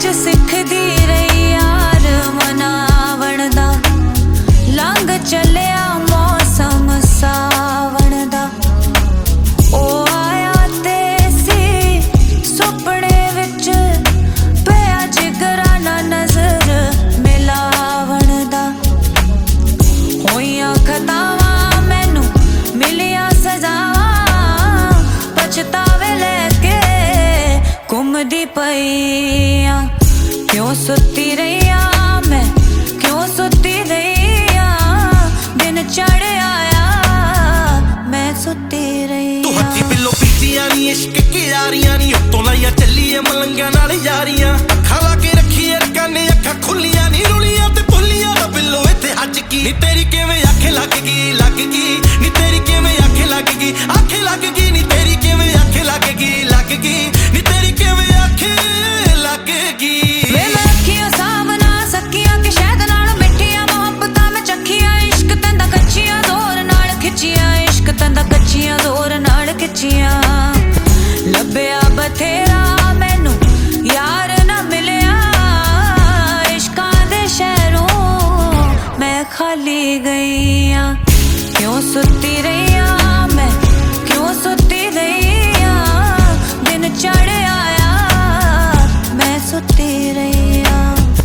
विच सिखदी रही यार मनावण दा। लंघ चलिया मौसम सावण दा। ओ आया ते सी सुपने विच पिया जिगरा ना नजर मिलावण दा। होइयां खतावां मैनू मिलिया सजावां पछतावे लैके घुमदी पईयां। क्यों सुती रहियां मैं क्यों सुती रहियां दिन चढ़ आया मैं सुती रही। तू हत्थी पिल्लो पीतियां नी इश्क की यारियां नी उत्तों लाइया चलिए मलंगा नाल यारियां। अखा ला के रखी अरकां ने अखा खुलियां नी रुलियां ते भुलियां दा बिल्लो इत्थे हज की। नी तेरी किवें आखे लग गई नी तेरी किवें आखे लग गई नी तेरी किवें आखे लग गई नी तेरी किवें आखे लग गई। वे मैं अखियां सावना सकियां कि शहद नाल मिठियां मोहब्बतां मैं चखियां। इश्क तंदा कच्चियां जोर नाल खिच्चियां इश्क तंदा कच्चियां जोर नाल खिच्चियां। लभ्या बथेरा मैनू यार ना मिलिया इश्कां दे शहरों मैं खाली गईयां। क्यों सुती रहियां मैं क्यों सुती रहियां दिन चढ़ आया मैं सुती रहियां।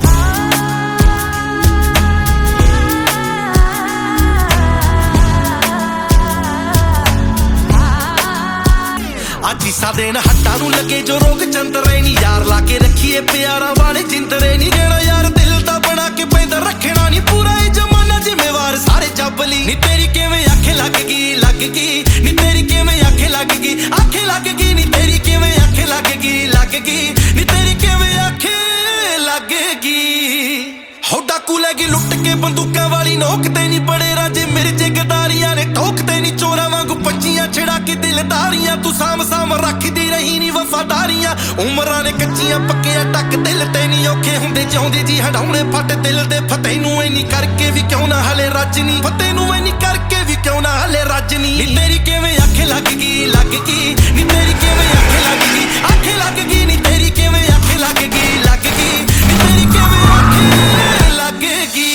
ਅੱਜ ਈਸਾ ਦੇਣ ਹੱਟਾਂ ਨੂੰ ਲੱਗੇ ਜੋ ਰੋਗ ਚੰਦਰੇ ਨੀ ਯਾਰ ਲਾ ਕੇ ਰੱਖੀਏ ਪਿਆਰਾਂ ਵਾਲੇ ਜਿੰਦਰੇ ਨੀ। ਜਿਹੜਾ ਯਾਰ ਦਿਲ ਦਾ ਬਣਾ ਕੇ ਪੈਂਦਾ ਰੱਖਣਾ ਨੀ ਪੂਰਾ ਇਹ ਜ਼ਮਾਨਾ ਜ਼ਿੰਮੇਵਾਰ ਸਾਰੇ ਜੱਬਲੀ। ਨੀ ਤੇਰੀ ਕਿਵੇਂ ਆਖੇ ਲੱਗ ਗਈ ਨੀ ਤੇਰੀ ਕਿਵੇਂ ਆਖੇ ਲੱਗ ਗਈ ਨੀ ਤੇਰੀ ਕਿਵੇਂ ਆਖੇ ਲੱਗ ਗਈ ਨੀ ਤੇਰੀ ਕਿਵੇਂ ਆਖੇ ਲੱਗ ਗਈ। ਹੋ ਡਾਕੂ ਲੈ ਗਈ ਲੁੱਟ ਕੇ ਬੰਦੂਕਾਂ ਵਾਲੀ ਨੋਕ ਤੇ ਨੀ ਬੜੇ ਰਾਜੇ ਮਿਰਜੇ ਗਦਾਰੀਆਂ ਨੇ ਠੋਕ ਤੇ ਨੀ ਚੋਰਾਂ ਵਾਂਗੂ ਪੱਚੀਆਂ ਛਿੜਾ ਕੇ ਦਿਲਦਾਰੀਆਂ। ਤੂੰ ਸਾਮ ਰੱਖਦੀ ਰਹੀ ਨੀ ਵਫਾਦਾਰੀਆਂ। ਉਮਰਾਂ ਨੇ ਕੱਚੀਆਂ ਪੱਕੀਆਂ ਟੱਕ ਦਿਲ ਤੇ ਨੀ ਔਖੇ ਹੁੰਦੇ ਜਿਉਂਦੇ ਜੀ ਹਟਾਉਣੇ ਫੱਟ ਦਿਲ ਦੇ ਫਤਿਹ ਨੂੰ ਇੰਨੀ ਕਰਕੇ ਵੀ ਕਿਉਂ ਨਾ ਹਲੇ ਰੱਜ ਨੀ। ਫਤਿਹ ਨੂੰ ਇੰਨੀ ਕਰਕੇ ਵੀ ਕਿਉਂ ਨਾ ਹਲੇ ਰੱਜ ਨੀ। ਨੀ ਤੇਰੀ ਕਿਵੇਂ ਆਖੇ ਲੱਗ ਗਈ ਨੀ ਤੇਰੀ ਕਿਵੇਂ ਆਖੇ ਲੱਗ ਗਈ ਨੀ ਤੇਰੀ ਕਿਵੇਂ ਆਖੇ ਲੱਗ ਗਈ ਨੀ ਤੇਰੀ ਕਿਵੇਂ ਆਖੇ ਲੱਗ ਗਈ।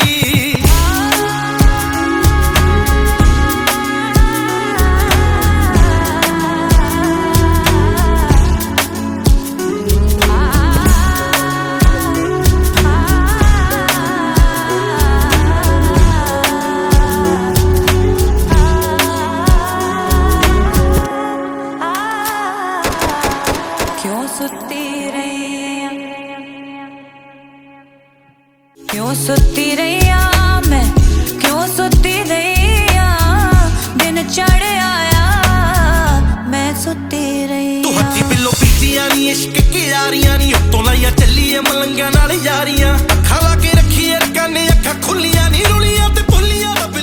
क्यों सुती रहियां क्यों सुती रहियां मैं क्यों सुती रहियां दिन चढ़ आया मैं सुती रही। तू हत्थी पिल्लो पीतियां नी इश्क की यारियां नी उत्तों लाइया चलिए मलंगा नाल यारियां। अखा ला के रखी अरकां ने अखा खुलियां नी रुलियां ते भुलियां दा